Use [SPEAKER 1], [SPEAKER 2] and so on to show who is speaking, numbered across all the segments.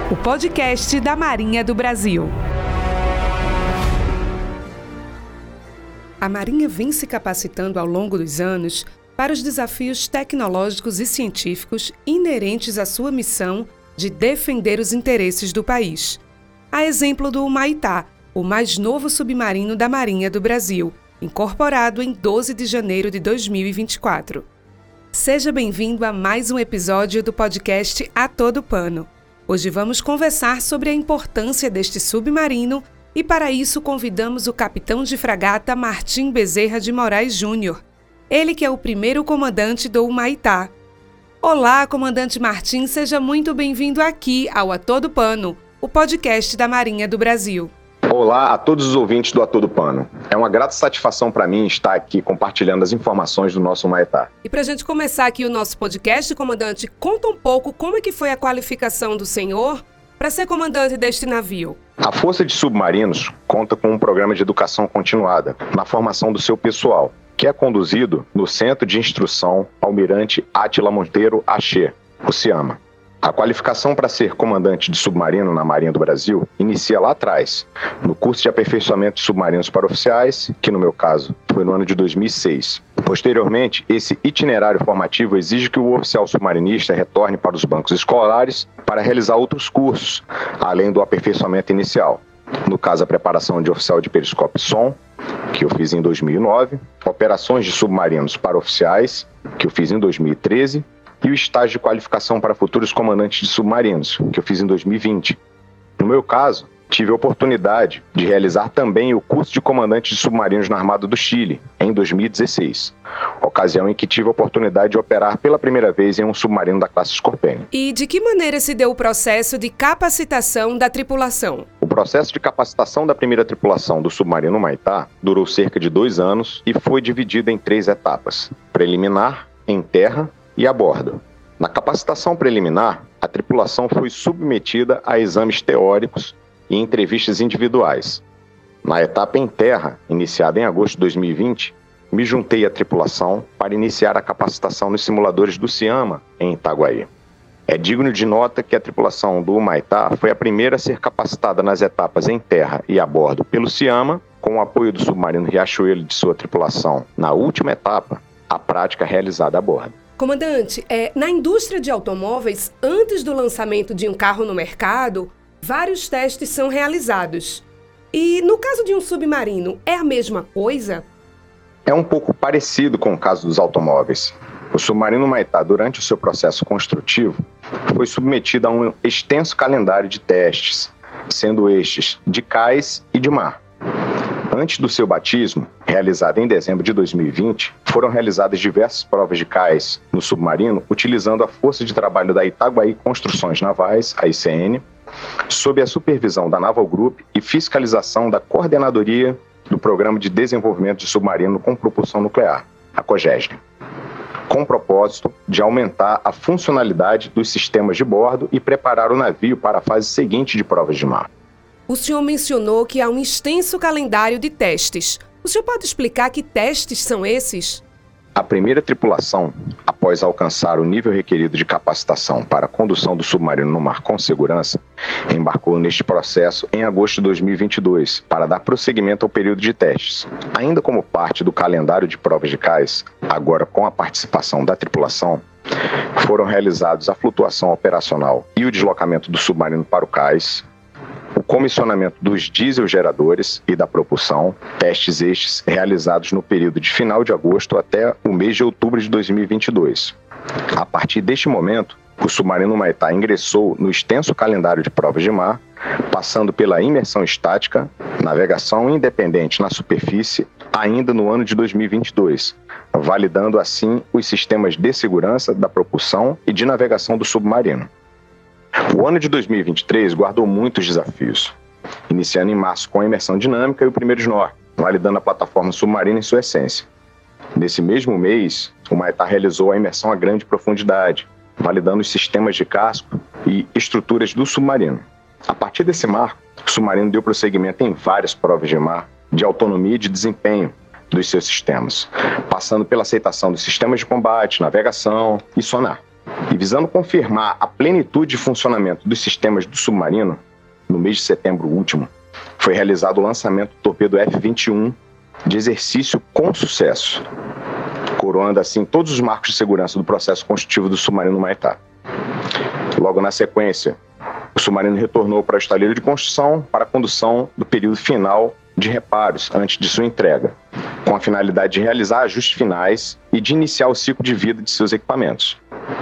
[SPEAKER 1] o podcast da Marinha do Brasil. A Marinha vem se capacitando ao longo dos anos para os desafios tecnológicos e científicos inerentes à sua missão de defender os interesses do país. A exemplo do Humaitá, o mais novo submarino da Marinha do Brasil, incorporado em 12 de janeiro de 2024. Seja bem-vindo a mais um episódio do podcast A Todo Pano. Hoje vamos conversar sobre a importância deste submarino e, para isso, convidamos o capitão de fragata Martim Bezerra de Moraes Júnior, ele que é o primeiro comandante do Humaitá. Olá, comandante Martim, seja muito bem-vindo aqui ao A Todo Pano, o podcast da Marinha do Brasil.
[SPEAKER 2] Olá a todos os ouvintes do A Todo Pano. É uma grata satisfação para mim estar aqui compartilhando as informações do nosso Humaitá.
[SPEAKER 1] E para a gente começar aqui o nosso podcast, comandante, conta um pouco como é que foi a qualificação do senhor para ser comandante deste navio.
[SPEAKER 2] A Força de Submarinos conta com um programa de educação continuada na formação do seu pessoal, que é conduzido no Centro de Instrução Almirante Átila Monteiro Axê, o CIAMA. A qualificação para ser comandante de submarino na Marinha do Brasil inicia lá atrás, no curso de aperfeiçoamento de submarinos para oficiais, que no meu caso foi no ano de 2006. Posteriormente, esse itinerário formativo exige que o oficial submarinista retorne para os bancos escolares para realizar outros cursos, além do aperfeiçoamento inicial. No caso, a preparação de oficial de periscópio e som, que eu fiz em 2009, operações de submarinos para oficiais, que eu fiz em 2013, e o estágio de qualificação para futuros comandantes de submarinos, que eu fiz em 2020. No meu caso, tive a oportunidade de realizar também o curso de comandante de submarinos na Armada do Chile, em 2016, ocasião em que tive a oportunidade de operar pela primeira vez em um submarino da classe Scorpene.
[SPEAKER 1] E de que maneira se deu o processo de capacitação da tripulação?
[SPEAKER 2] O processo de capacitação da primeira tripulação do submarino Humaitá durou cerca de 2 anos e foi dividido em 3 etapas: preliminar, em terra e a bordo. Na capacitação preliminar, a tripulação foi submetida a exames teóricos e entrevistas individuais. Na etapa em terra, iniciada em agosto de 2020, me juntei à tripulação para iniciar a capacitação nos simuladores do CIAMA, em Itaguaí. É digno de nota que a tripulação do Humaitá foi a primeira a ser capacitada nas etapas em terra e a bordo pelo CIAMA, com o apoio do submarino Riachuelo de sua tripulação. Na última etapa, a prática realizada a bordo.
[SPEAKER 1] Comandante, na indústria de automóveis, antes do lançamento de um carro no mercado, vários testes são realizados. E no caso de um submarino, é a mesma coisa?
[SPEAKER 2] É um pouco parecido com o caso dos automóveis. O submarino Humaitá, durante o seu processo construtivo, foi submetido a um extenso calendário de testes, sendo estes de cais e de mar. Antes do seu batismo, realizado em dezembro de 2020, foram realizadas diversas provas de cais no submarino, utilizando a força de trabalho da Itaguaí Construções Navais, a ICN, sob a supervisão da Naval Group e fiscalização da Coordenadoria do Programa de Desenvolvimento de Submarino com Propulsão Nuclear, a COGESN, com o propósito de aumentar a funcionalidade dos sistemas de bordo e preparar o navio para a fase seguinte de provas de mar.
[SPEAKER 1] O senhor mencionou que há um extenso calendário de testes. O senhor pode explicar que testes são esses?
[SPEAKER 2] A primeira tripulação, após alcançar o nível requerido de capacitação para a condução do submarino no mar com segurança, embarcou neste processo em agosto de 2022 para dar prosseguimento ao período de testes. Ainda como parte do calendário de provas de cais, agora com a participação da tripulação, foram realizados a flutuação operacional e o deslocamento do submarino para o cais, o comissionamento dos diesel geradores e da propulsão, testes estes realizados no período de final de agosto até o mês de outubro de 2022. A partir deste momento, o submarino Humaitá ingressou no extenso calendário de provas de mar, passando pela imersão estática, navegação independente na superfície, ainda no ano de 2022, validando assim os sistemas de segurança da propulsão e de navegação do submarino. O ano de 2023 guardou muitos desafios, iniciando em março com a imersão dinâmica e o primeiro snorkel, validando a plataforma submarina em sua essência. Nesse mesmo mês, o Humaitá realizou a imersão a grande profundidade, validando os sistemas de casco e estruturas do submarino. A partir desse marco, o submarino deu prosseguimento em várias provas de mar, de autonomia e de desempenho dos seus sistemas, passando pela aceitação dos sistemas de combate, navegação e sonar. E visando confirmar a plenitude de funcionamento dos sistemas do submarino, no mês de setembro último, foi realizado o lançamento do torpedo F-21 de exercício com sucesso, coroando assim todos os marcos de segurança do processo construtivo do submarino Humaitá. Logo na sequência, o submarino retornou para o estaleiro de construção para a condução do período final de reparos antes de sua entrega, com a finalidade de realizar ajustes finais e de iniciar o ciclo de vida de seus equipamentos.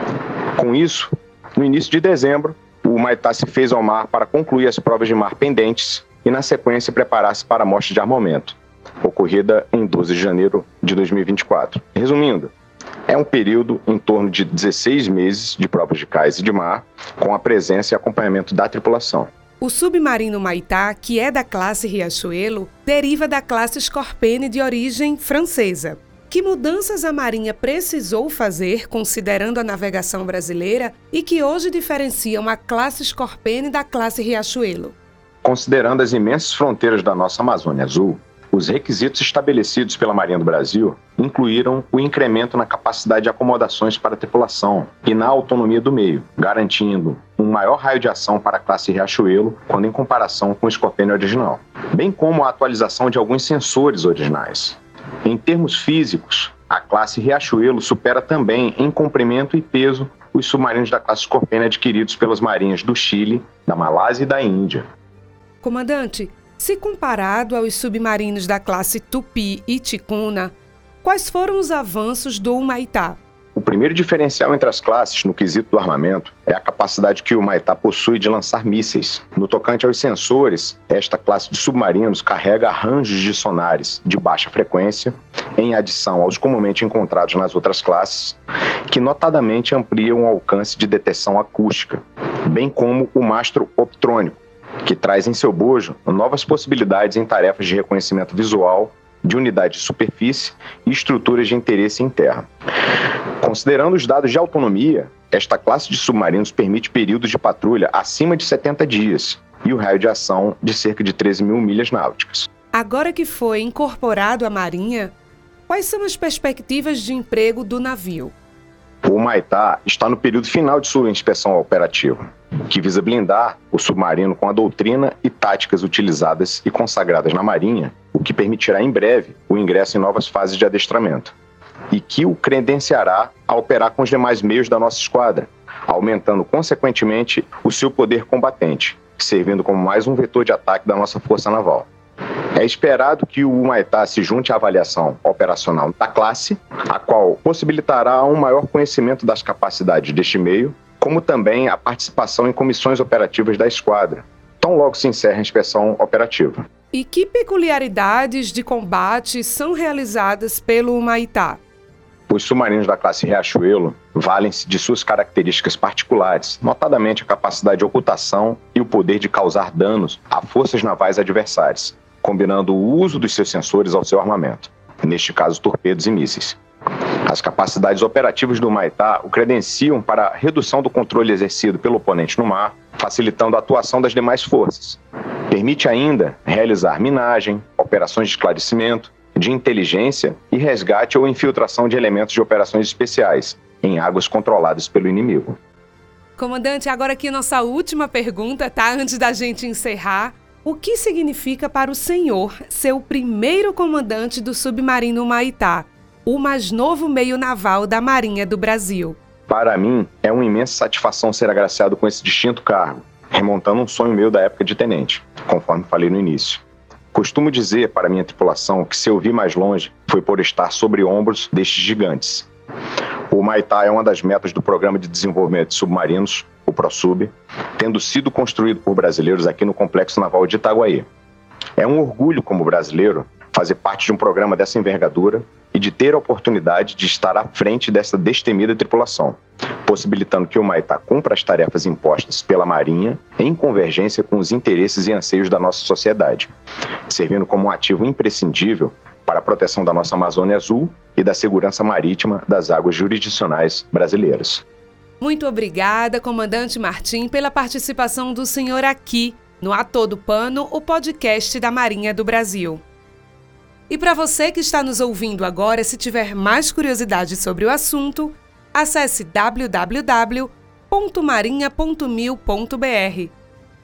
[SPEAKER 2] Com isso, no início de dezembro, o Humaitá se fez ao mar para concluir as provas de mar pendentes e, na sequência, preparar-se para a mostra de armamento, ocorrida em 12 de janeiro de 2024. Resumindo, é um período em torno de 16 meses de provas de cais e de mar, com a presença e acompanhamento da tripulação.
[SPEAKER 1] O submarino Humaitá, que é da classe Riachuelo, deriva da classe Scorpene de origem francesa. Que mudanças a Marinha precisou fazer, considerando a navegação brasileira, e que hoje diferenciam a classe Scorpene da classe Riachuelo?
[SPEAKER 2] Considerando as imensas fronteiras da nossa Amazônia Azul, os requisitos estabelecidos pela Marinha do Brasil incluíram o incremento na capacidade de acomodações para a tripulação e na autonomia do meio, garantindo um maior raio de ação para a classe Riachuelo quando em comparação com o Scorpene original, bem como a atualização de alguns sensores originais. Em termos físicos, a classe Riachuelo supera também em comprimento e peso os submarinos da classe Scorpene adquiridos pelas marinhas do Chile, da Malásia e da Índia.
[SPEAKER 1] Comandante, se comparado aos submarinos da classe Tupi e Ticuna, quais foram os avanços do Humaitá?
[SPEAKER 2] O primeiro diferencial entre as classes no quesito do armamento é a capacidade que o Humaitá possui de lançar mísseis. No tocante aos sensores, esta classe de submarinos carrega arranjos de sonares de baixa frequência, em adição aos comumente encontrados nas outras classes, que notadamente ampliam o alcance de detecção acústica, bem como o mastro optrônico, que traz em seu bojo novas possibilidades em tarefas de reconhecimento visual, de unidade de superfície e estruturas de interesse em terra. Considerando os dados de autonomia, esta classe de submarinos permite períodos de patrulha acima de 70 dias e o raio de ação de cerca de 13 mil milhas náuticas.
[SPEAKER 1] Agora que foi incorporado à Marinha, quais são as perspectivas de emprego do navio?
[SPEAKER 2] O Humaitá está no período final de sua inspeção operativa, que visa blindar o submarino com a doutrina e táticas utilizadas e consagradas na Marinha, o que permitirá em breve o ingresso em novas fases de adestramento, e que o credenciará a operar com os demais meios da nossa esquadra, aumentando consequentemente o seu poder combatente, servindo como mais um vetor de ataque da nossa força naval. É esperado que o Humaitá se junte à avaliação operacional da classe, a qual possibilitará um maior conhecimento das capacidades deste meio, como também a participação em comissões operativas da esquadra, tão logo se encerra a inspeção operativa.
[SPEAKER 1] E que peculiaridades de combate são realizadas pelo Humaitá?
[SPEAKER 2] Os submarinos da classe Riachuelo valem-se de suas características particulares, notadamente a capacidade de ocultação e o poder de causar danos a forças navais adversárias, combinando o uso dos seus sensores ao seu armamento, neste caso torpedos e mísseis. As capacidades operativas do Humaitá o credenciam para a redução do controle exercido pelo oponente no mar, facilitando a atuação das demais forças. Permite ainda realizar minagem, operações de esclarecimento, de inteligência e resgate ou infiltração de elementos de operações especiais em águas controladas pelo inimigo.
[SPEAKER 1] Comandante, agora aqui nossa última pergunta, tá? Antes da gente encerrar. O que significa para o senhor ser o primeiro comandante do submarino Humaitá, o mais novo meio naval da Marinha do Brasil?
[SPEAKER 2] Para mim, é uma imensa satisfação ser agraciado com esse distinto cargo, remontando um sonho meu da época de tenente, conforme falei no início. Costumo dizer para minha tripulação que se eu vi mais longe foi por estar sobre ombros destes gigantes. O Humaitá é uma das metas do Programa de Desenvolvimento de Submarinos, o ProSub, tendo sido construído por brasileiros aqui no Complexo Naval de Itaguaí. É um orgulho como brasileiro fazer parte de um programa dessa envergadura e de ter a oportunidade de estar à frente dessa destemida tripulação, possibilitando que o Humaitá cumpra as tarefas impostas pela Marinha em convergência com os interesses e anseios da nossa sociedade, servindo como um ativo imprescindível para a proteção da nossa Amazônia Azul e da segurança marítima das águas jurisdicionais brasileiras.
[SPEAKER 1] Muito obrigada, comandante Martim, pela participação do senhor aqui no A Todo Pano, o podcast da Marinha do Brasil. E para você que está nos ouvindo agora, se tiver mais curiosidade sobre o assunto, acesse www.marinha.mil.br.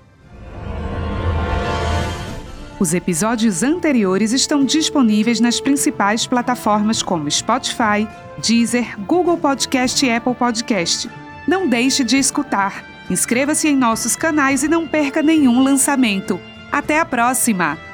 [SPEAKER 1] Os episódios anteriores estão disponíveis nas principais plataformas como Spotify, Deezer, Google Podcast e Apple Podcast. Não deixe de escutar. Inscreva-se em nossos canais e não perca nenhum lançamento. Até a próxima!